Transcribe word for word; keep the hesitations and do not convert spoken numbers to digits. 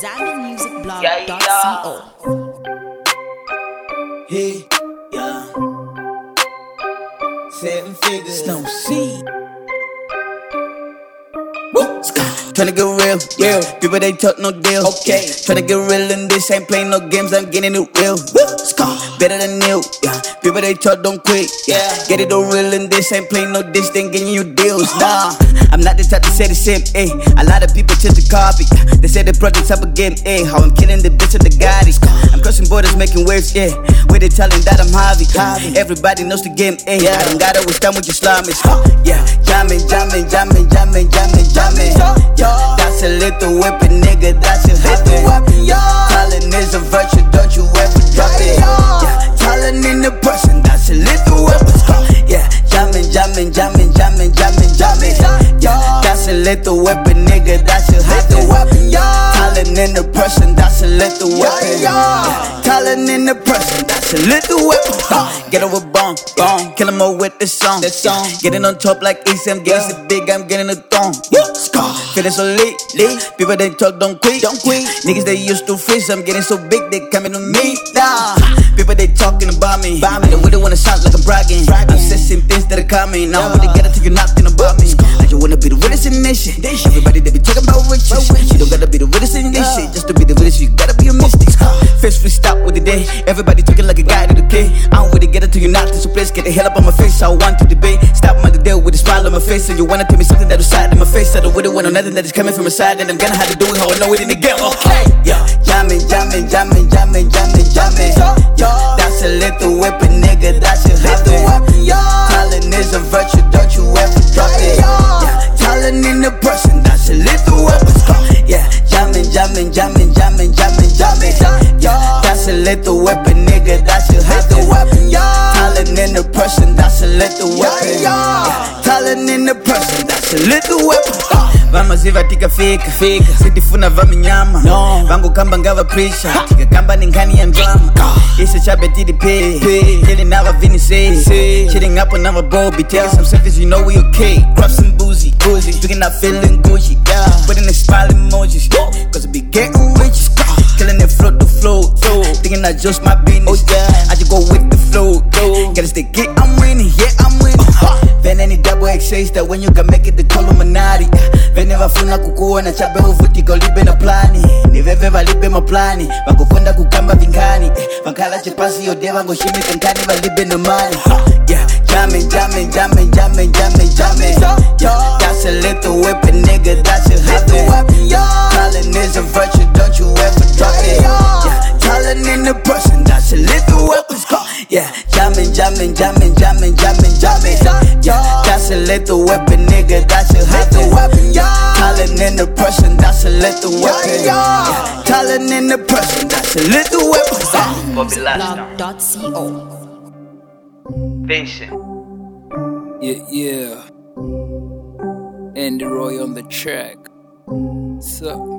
Zambian Music Blog Yeah, dot yeah. co. Hey, yeah. Seven figures. Snow C. Tryna get real, yeah. People they talk no deal, okay. Tryna get real in this, ain't playing no games, I'm getting it real. Better than new, yeah. People they talk don't quit, yeah. Get it all real in this, ain't playing no dish, then getting you deals, nah. I'm not the type to say the same, eh. A lot of people tend to copy. They say the project's up again, eh. How I'm killing the bitch of the Gotti. I'm crossing borders, making waves, yeah. With they telling that I'm Harvey. Everybody knows the game, eh. I don't gotta waste time with your slummies, yeah. Jamming, jamming, jamming, jamming, jamming, jamming. That's a little weapon, nigga, that's a weapon. Talent is a virtue, don't you ever drop it. Yeah, talent in the person, that's a little weapon. Yeah, jamming, jamming, jamming, jamming, jamming, jamming. Yeah, that's a little weapon, nigga, that's a weapon. Talent in the person, that's a little weapon. Yeah, talent in the person, that's a little weapon. Get over bomb, bomb, kill 'em all with the song. Getting on top like Ace, I'm getting so big, I'm getting a thong. Feeling so lit, lit. People they talk don't quit, don't quit. Niggas they used to freeze, I'm getting so big they coming to me. Nah, people they talking about me, about me. They really wanna sound like I'm bragging. I'm saying things that are coming. Now I'm gonna get it till you're nothing about me. I just wanna be the realest in this shit. Everybody they be talking about riches. You don't gotta be the realest in this shit. Just to be the realest, you gotta be a mystic. First we stop with the day. Everybody talking like a guy to the K. I don't really get it till you're nothing. So please get the hell up on my face. I want to debate. Stop my deal with a smile on my face. And you wanna tell me something that'll side in my face. I don't really want nothing that is coming from a side. And I'm gonna have to do it how I know it in the game. Okay, yeah. Jamming, jamming, jamming, jamming, jamming, jamming. That's a little weapon, nigga. That's a weapon. Talent is a virtue, don't you ever drop it. Yeah, talent in the person, that's a little weapon. Yeah, jamming, jamming, jamming, jamming, jamming, jamming. That's a little weapon, nigga. That's a weapon. Talent in the person, that's a little weapon. Yeah, talent in the person, that's a little weapon. Vamaziva tikafika fika sitifuna vaminyama no. Vangu kamba ngava prisha tika kamba ningani ya drama Isa chabe tidi pay Killing now vini say Chilling up on our Bobby. Taking some selfies, you know we okay. Grab some boozy, boozy. Drinking up feeling Gucci, yeah. Putting the smile emojis, cause I be getting rich. Killing it flow to flow, thinking I just my business, yeah. I just go with the flow, gotta stay get, I'm winning, yeah, I'm winning. Then any double X says that when you can make it the Illuminati. Veneva funa kukuona chabe uvuti libe na plani. Niveve valibe maplani. Vakufunda kukamba vingani. Vankala chepasi yode vango shimi kankani valibe na money. Yeah, jamming, jamming, jamming, jamming, jamming, jamming. That's a little weapon, nigga, that's a weapon. Talent is a virtue, don't you ever drop it. Yeah, talent in the person, that's a little weapon. Yeah, jamming, jamming, jamming, jamming, jamming, jamming. That's a little weapon, nigga, that's a weapon. Talent in the person, that's a little weapon. Yeah, talent in the person, that's a little weapon. Zambian Music Blog dot co. Vincent. Yeah, yeah. Andy Roy on the track. So.